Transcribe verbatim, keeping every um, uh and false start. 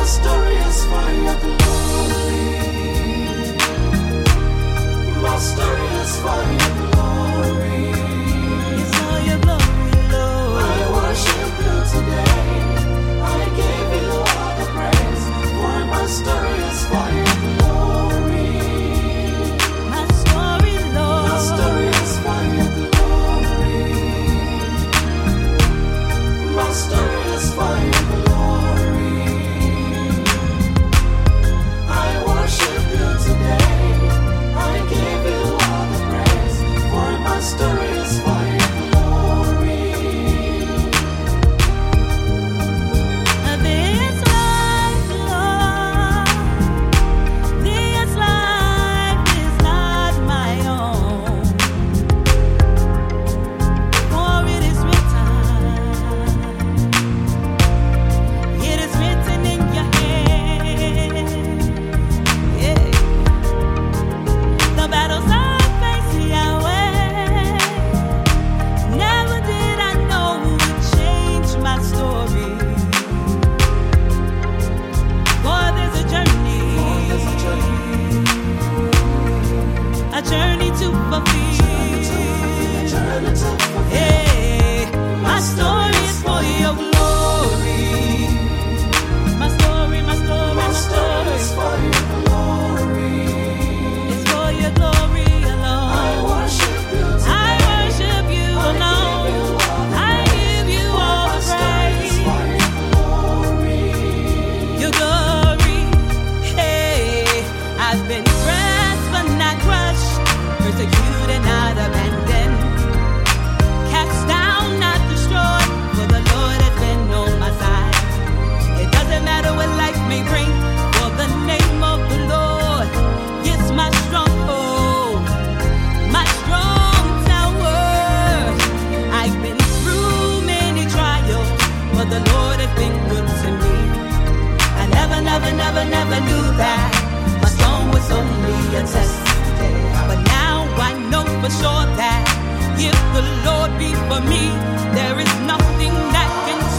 story is for your glory. My story is for your glory. It's for your glory, Lord. I worship you today. I give you all the praise. For my story is for your glory. My story, Lord. My story is for your glory. My story is for your glory. I worship you today. I give you all the praise. For my story is for your glory. This life, Lord, this life is not my own. For it is written, it is written in your hand. Yeah. The battles I face, Yahweh, never did I know would change my story. For there's a journey, a journey to fulfill. Hey, my story is for your glory. My story, my story, My my story is story for your glory. is for your glory I alone. worship you today. I worship you alone. I give you all My the story is praise. for your glory. Your glory. Hey, I've been pressed but not crushed, persecuted, not abandoned, cast down, not destroyed. For the Lord has been on my side. It doesn't matter what life may bring, for the name of the Lord is my stronghold, my strong tower. I've been through many trials, but the Lord has been good to me. I never, never, never, never knew that my song was only a test. But now I know for sure that if the Lord be for me, there is nothing that can